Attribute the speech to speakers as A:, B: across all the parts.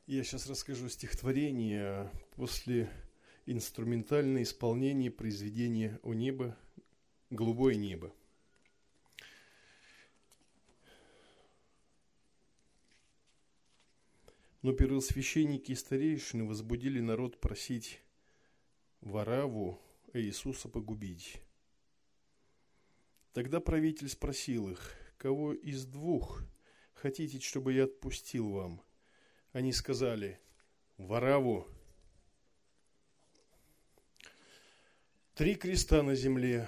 A: Я сейчас расскажу стихотворение после инструментальное исполнение произведения «О небо, голубое небо». Но первосвященники и старейшины возбудили народ просить Варавву, а Иисуса погубить. Тогда правитель спросил их: кого из двух хотите, чтобы я отпустил вам? Они сказали: Варавву. 3 креста на земле,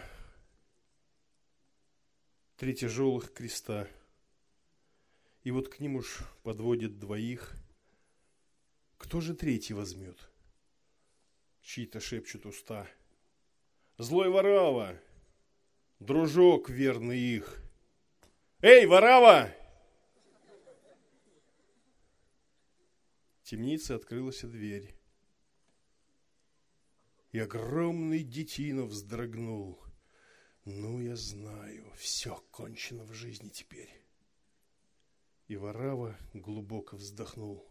A: 3 тяжелых креста. И вот к ним уж подводят 2. Кто же 3 возьмет? Чьи-то шепчут уста: злой Варавва, дружок верный их. Эй, Варавва! В темнице открылась дверь, и огромный детина вздрогнул. Ну, я знаю, все кончено в жизни теперь. И Варавва глубоко вздохнул.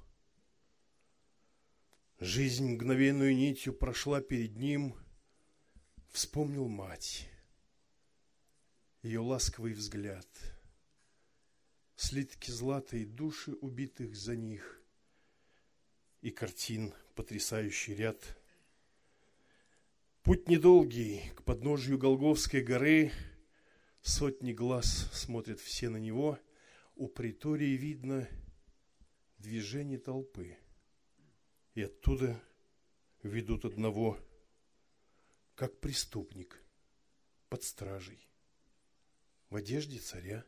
A: Жизнь мгновенную нитью прошла перед ним. Вспомнил мать, ее ласковый взгляд, слитки злата и души убитых за них, и картин потрясающий ряд. Путь недолгий к подножию Голгофской горы, сотни глаз смотрят все на него. У претории видно движение толпы, и оттуда ведут одного, как преступник, под стражей, в одежде царя,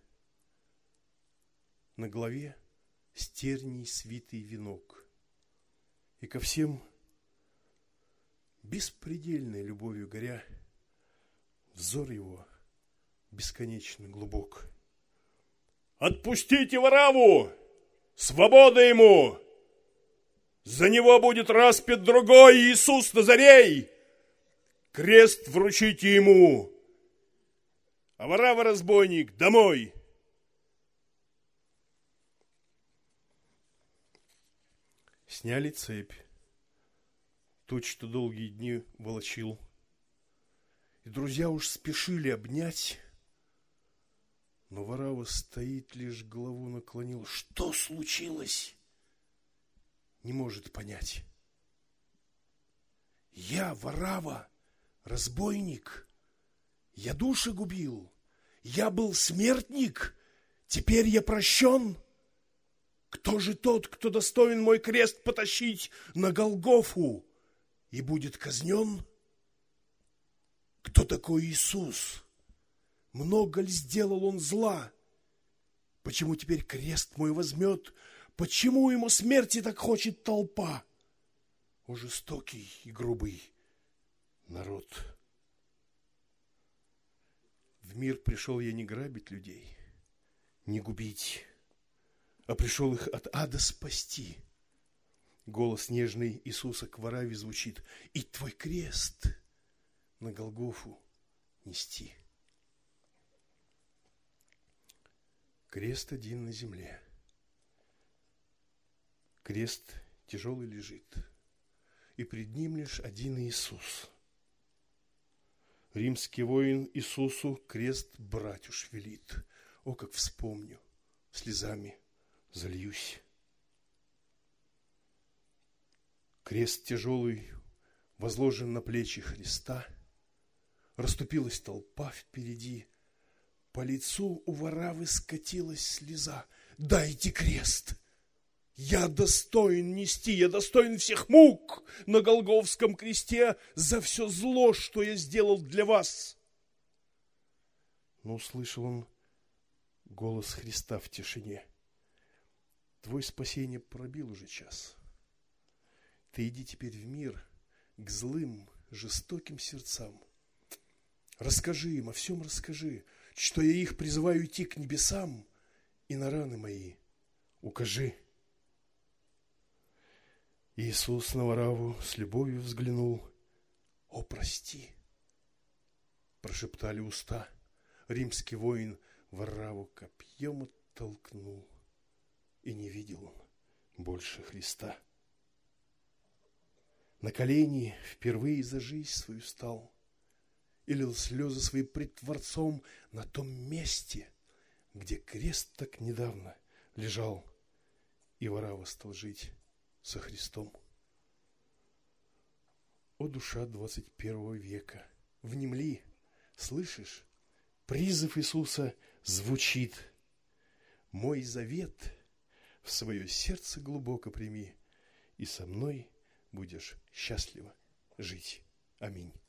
A: на голове стерний свитый венок. И ко всем беспредельной любовью горя, взор его бесконечно глубок. Отпустите Варавву! Свобода ему! За него будет распят другой Иисус Назарей! Крест вручите ему! А Варавва, разбойник, домой! Сняли цепь, ту, что долгие дни волочил. И друзья уж спешили обнять, но Варавва стоит, лишь голову наклонил. Что случилось? Не может понять. Я, Варавва, разбойник, я души губил, я был смертник, теперь я прощен. Кто же тот, кто достоин мой крест потащить на Голгофу и будет казнен? Кто такой Иисус? Много ли сделал он зла? Почему теперь крест мой возьмет? Почему ему смерти так хочет толпа? О, жестокий и грубый народ! В мир пришел я не грабить людей, не губить, а пришел их от ада спасти. Голос нежный Иисуса к Варавве звучит: и твой крест на Голгофу нести. Крест один на земле, крест тяжелый лежит, и пред ним лишь один Иисус. Римский воин Иисусу крест брать уж велит. О, как вспомню, слезами зальюсь. Крест тяжелый возложен на плечи Христа. Расступилась толпа впереди. По лицу у Вараввы скатилась слеза. Дайте крест! Я достоин нести, я достоин всех мук на Голгофском кресте за все зло, что я сделал для вас. Но услышал он голос Христа в тишине. Твой спасение пробил уже час. Ты иди теперь в мир к злым, жестоким сердцам. Расскажи им, о всем расскажи, что я их призываю идти к небесам, и на раны мои укажи. Иисус на Варавву с любовью взглянул. О, прости, прошептали уста. Римский воин Варавву копьем оттолкнул, и не видел он больше Христа. на колени впервые за жизнь свою стал и лил слезы свои пред Творцом на том месте, где крест так недавно лежал, и Варава стал жить со Христом. О, душа 21 века, внемли, слышишь? Призыв Иисуса звучит. Мой завет в свое сердце глубоко прими, и со мной будешь счастливо жить. Аминь.